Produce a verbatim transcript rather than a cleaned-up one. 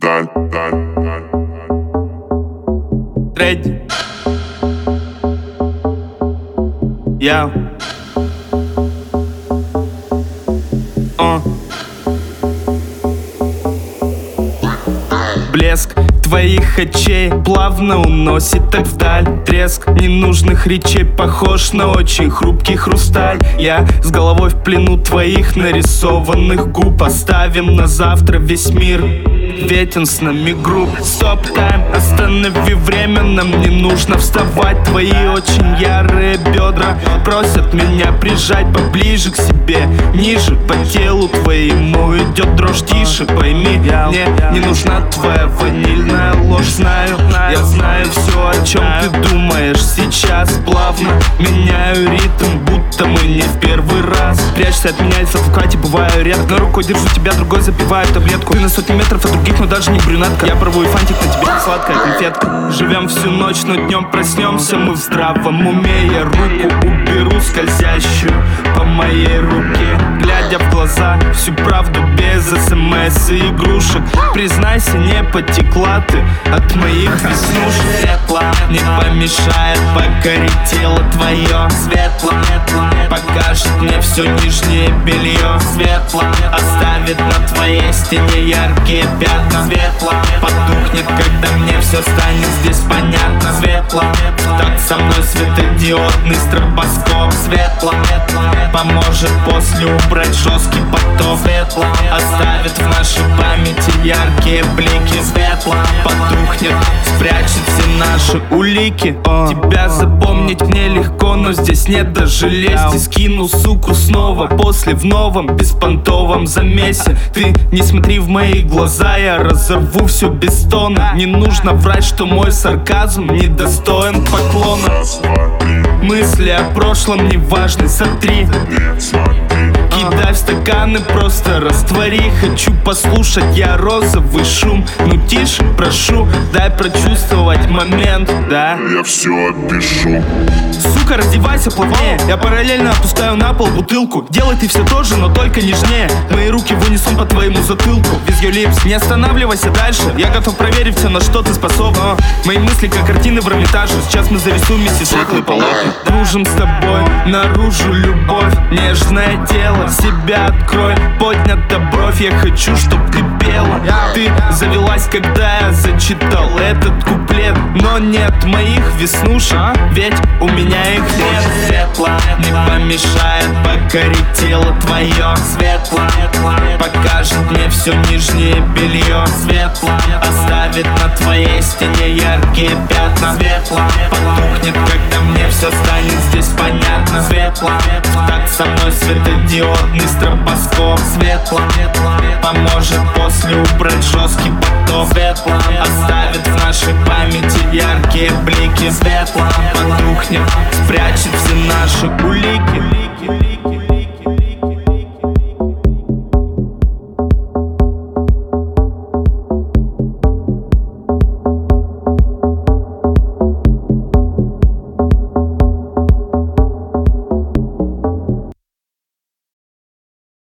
даль, даль, даль. Ready. Я. О. Блеск твоих очей плавно уносит так вдаль. Треск ненужных речей похож на очень хрупкий хрусталь. Я с головой в плену твоих нарисованных губ. Оставим на завтра весь мир, ведь он с нами груб. Стоп тайм, останови время, нам не нужно вставать. Твои очень ярые бедра просят меня прижать поближе к себе, ниже по телу твоему идет дрожь. Тише пойми, мне не нужна твоя ванильная ложь. Знаю, я знаю все, о чем ты думаешь сейчас. Плавно меняю ритм, будто мы не в первый раз. Прячься от меня, если в хате бываю редко. На рукой держу тебя, другой запиваю таблетку. Ты на сотни метров от других, но даже не брюнетка. Я пробую фантик, на тебе сладкая конфетка. Живем всю ночь, но днем проснемся мы в здравом уме. Я руку уберу скользящую по моей руке, глядя в глаза всю правду без смс и игрушек. Признайся, не потекла ты от моих веснушек. Светло не помешает покорить тело твое. Светло покажет мне все нижнее белье. Светло оставит на твоей стене яркие пятна. Светло потухнет, когда мне все станет здесь понятно. Светло так со мной светодиодный стробоскоп. Светло поможет после убрать жесткий поток. Светло оставит в нашей памяти яркие блики. Светло потухнет, спрячет все наши улики. Тебя запомнить мне легко, но здесь нет даже лести. Скину суку снова после в новом беспонтовом замесе. Ты не смотри в мои глаза, я разорву все без тона. Не нужно врать, что мой сарказм недостоин поклона. Мысли о прошлом не важны, сотри. Кидай в стаканы, просто раствори. Хочу послушать я розовый шум. Ну тише, прошу, дай прочувствовать момент, да? Я все опишу. Сука, раздевайся плавнее. Я параллельно опускаю на пол бутылку. Делай ты все то же, но только нежнее. Мои руки в унисон по твоему затылку. Без your lips, не останавливайся дальше. Я готов проверить все, на что ты способна. Мои мысли как картины в Эрмитаже. Сейчас мы зарисуем вместе светлые полотна. Дружим с тобой, наружу любовь. Нежное тело, себя открой. Поднята бровь, я хочу, чтоб ты пела. Ты завелась, когда я зачитал этот куплет. Но нет моих веснушек, ведь у меня их нет. Светло не помешает покорить тело твое. Светло покажет мне все нижнее белье. Светло оставит на твоей стене яркие пятна. Светло потухнет, когда мне все станет здесь понятно. Светло так со мной светодиодный стробоскоп. Светло поможет после убрать жесткий поток. Светло оставит в нашей памяти яркие блики. Светло потухнет, спрячет все наши улики.